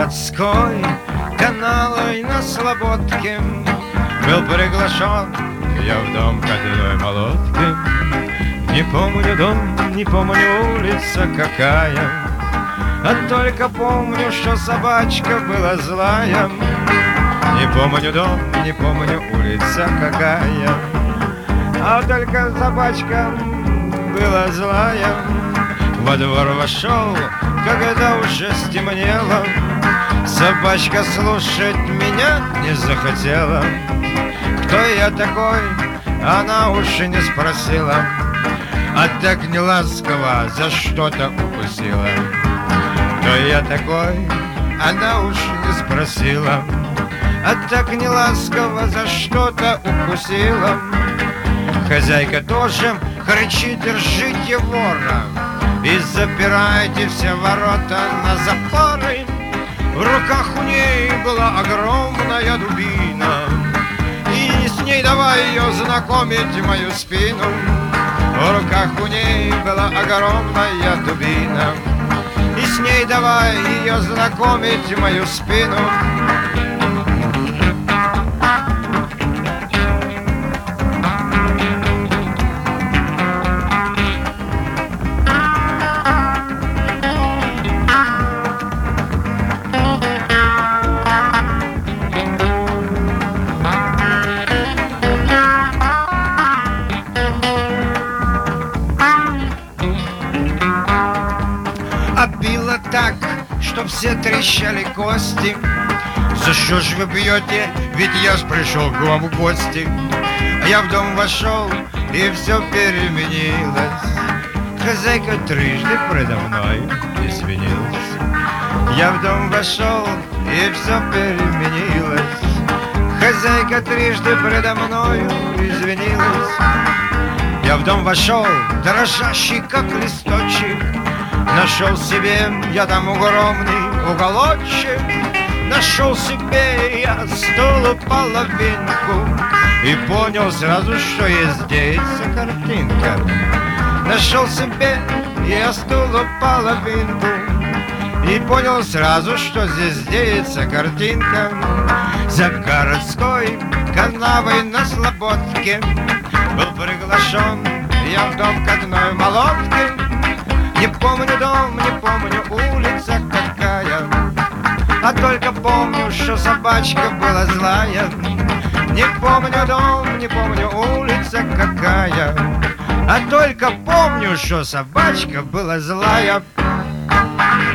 городской каналой на Слободке был приглашен я в дом к одной молодке. Не помню дом, не помню улица какая, а только помню, что собачка была злая. Не помню дом, не помню улица какая, а только собачка была злая. Во двор вошел, когда уже стемнело, собачка слушать меня не захотела. Кто я такой, она уж и не спросила, а так не ласково за что-то укусила. Кто я такой, она уж не спросила, а так не ласково за что-то укусила. Хозяйка тоже кричит: держите вора и запирайте все ворота на запоры. В руках у ней была огромная дубина, и с ней давай ее знакомить мою спину. В руках у ней была огромная дубина, и с ней давай ее знакомить мою спину. А била так, что все трещали кости. За что ж вы бьете? Ведь я ж пришел к вам в гости. А я в дом вошел, и все переменилось. Хозяйка трижды предо мной извинилась. Я в дом вошел, и все переменилось. Хозяйка трижды предо мною извинилась. Я в дом вошел, дрожащий как листочек. Нашел себе я там огромный уголочек. Нашел себе я стулу половинку и понял сразу, что есть здесь картинка. Нашел себе я стулу половинку и понял сразу, что здесь деется картинка. За городской канавой на Слободке был приглашен я в дом к одной молодке. Не помню дом, не помню улица какая, а только помню, что собачка была злая. Не помню дом, не помню улица какая, а только помню, что собачка была злая.